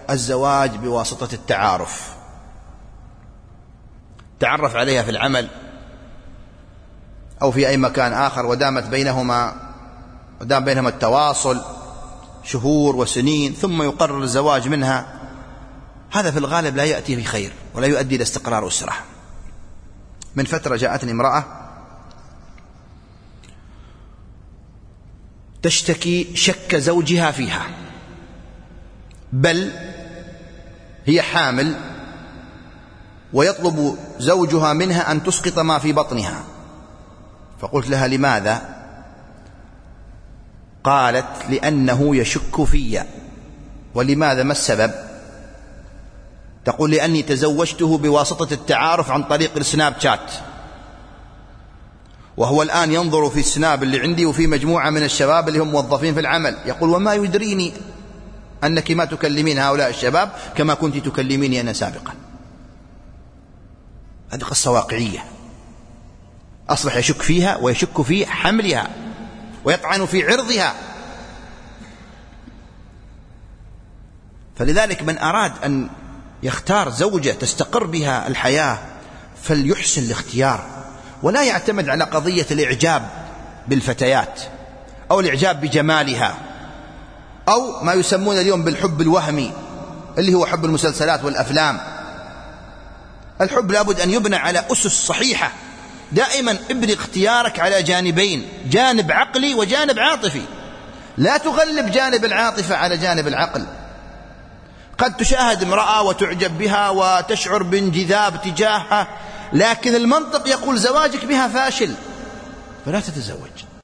الزواج بواسطة التعارف، تعرف عليها في العمل أو في أي مكان آخر ودام بينهما التواصل شهور وسنين، ثم يقرر الزواج منها، هذا في الغالب لا يأتي بخير ولا يؤدي إلى استقرار أسرة. من فترة جاءتني امرأة تشتكي شك زوجها فيها، بل هي حامل ويطلب زوجها منها أن تسقط ما في بطنها. فقلت لها: لماذا؟ قالت: لأنه يشك في. ولماذا؟ ما السبب؟ تقول: لأني تزوجته بواسطة التعارف عن طريق السناب شات، وهو الآن ينظر في السناب اللي عندي وفي مجموعة من الشباب اللي هم موظفين في العمل، يقول: وما يدريني أنك ما تكلمين هؤلاء الشباب كما كنت تكلميني أنا سابقا. هذه قصة واقعية. أصبح يشك فيها ويشك في حملها ويطعن في عرضها. فلذلك من أراد أن يختار زوجة تستقر بها الحياة فليحسن الاختيار، ولا يعتمد على قضية الإعجاب بالفتيات أو الإعجاب بجمالها أو ما يسمون اليوم بالحب الوهمي اللي هو حب المسلسلات والأفلام. الحب لابد أن يبنى على أسس صحيحة. دائما ابني اختيارك على جانبين، جانب عقلي وجانب عاطفي، لا تغلب جانب العاطفة على جانب العقل. قد تشاهد امرأة وتعجب بها وتشعر بانجذاب تجاهها، لكن المنطق يقول زواجك بها فاشل، فلا تتزوج.